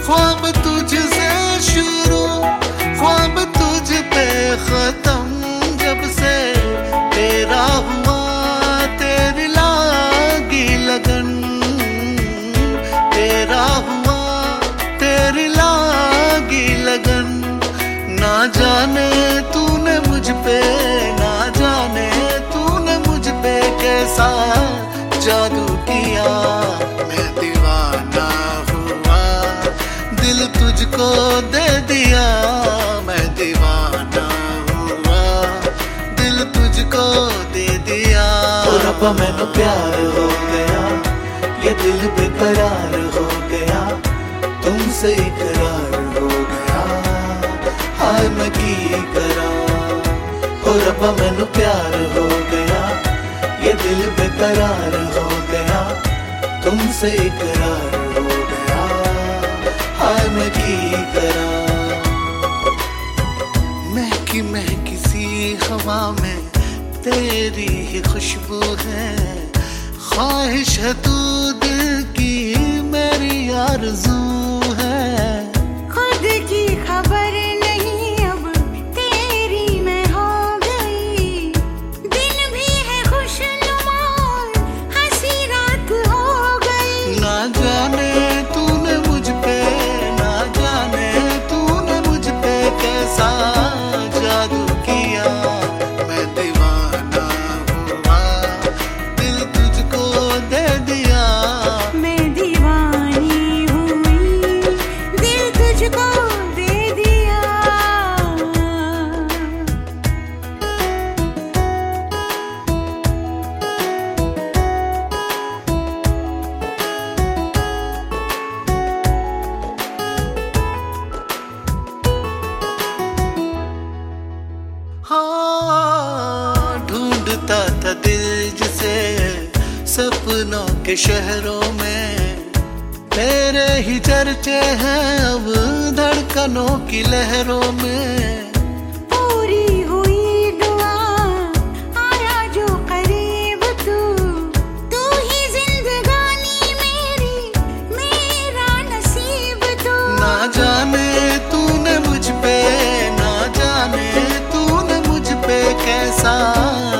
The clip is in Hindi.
ख्वाब तुझसे शुरू, ख्वाब तुझ पे खत्म। जब से तेरा हुआ तेरी लागी लगन, तेरा हुआ तेरी लागी लगन। ना जाने तूने मुझ पे, ना जाने तूने मुझ पे कैसा जादू किया। मैं दीवाना हुआ, दिल तुझको दे दिया। मैं दीवाना हुआ, दिल तुझको दे दिया। ओ रब्बा मैनू प्यार हो गया, ये दिल बेकरार हो गया, तुमसे इकरार हो गया। हाय मैं की करा, ओ रब्बा मैनू प्यार हो गया, ये दिल बेकरार हो गया, तुमसे इकरार हो गया। हाय मैं की करा। महकी महकी सी हवा में तेरी ही खुशबू है, ख्वाहिश है तू दिल की मेरी आरज़ू है। खुद की खबर नहीं अब तेरी मैं हो गई, दिन भी है खुशनुमा हंसी रात हो गई। ना जाने तूने मुझ पे, ना जाने तूने मुझ पे कैसा जादू किया। मैं दीवाना हुआ, दिल तुझको दे दिया। मैं दीवानी हुई, दिल तुझको दे दिया। हाँ, ढूंढता था दिल जिसे सपनों के शहरों में, तेरे ही चर्चे हैं अब धड़कनों की लहरों में। पूरी हुई दुआ आया जो करीब तू, तू ही जिंदगानी मेरी, मेरा नसीब तू। ना जाने तूने मुझ पे, ना जाने तूने मुझ पे कैसा